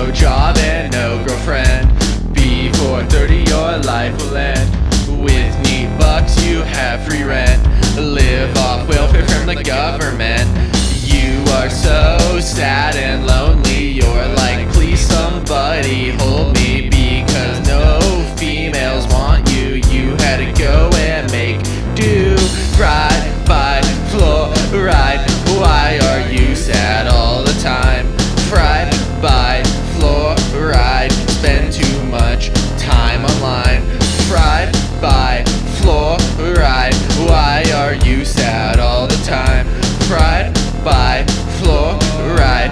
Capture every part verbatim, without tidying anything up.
no job and no girlfriend. Before thirty your life will end. With neat bucks you have free rent. Live off welfare from the government. You are so sad and lonely. You're like, please somebody hold me, because no females want you. You had to go and make do. Ride by fluoride. Why are you sad all the time? Fried by fluoride. Spend too much time online. Fried by fluoride. Why are you sad all the time? Fried by fluoride.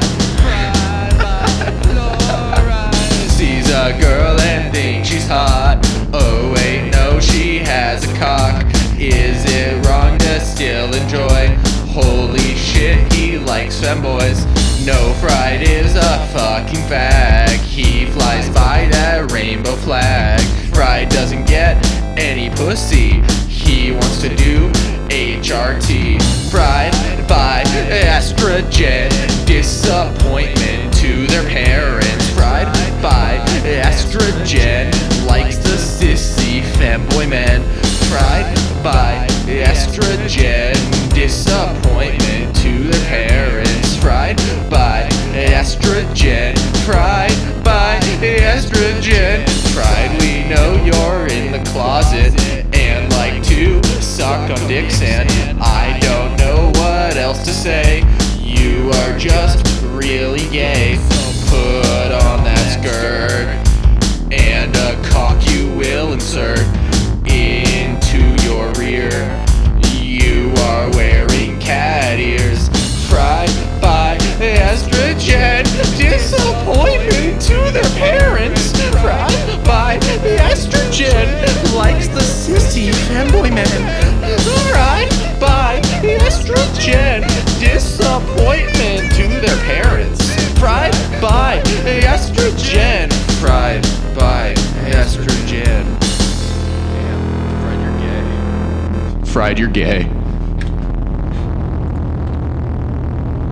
Sees a girl and thinks she's hot. Oh wait, no, she has a cock. Is it wrong to still enjoy? Holy shit, he likes femboys. No, Fried is a fucking fag. He flies by that rainbow flag. Fried doesn't get any pussy. He wants to do H R T. Fried by estrogen. Disappointment to their parents. Fried by estrogen. Likes the sissy femboy men. Fried by estrogen. Disappointment to their parents. Fried by estrogen. Fried by estrogen. Fried, we know you're in the closet and like to suck on dicks, and I don't know what else to say. You are just really gay. Put on that skirt and a cock you will insert into your rear. You are wearing cat ears. Fried by estrogen. Disappointment to their parents. Fried by estrogen. Likes the sissy femboy men. Fried by estrogen. Disappointment to their parents. Fried by estrogen. Fried by estrogen. Damn, Fried, you're gay. Fried, you're gay.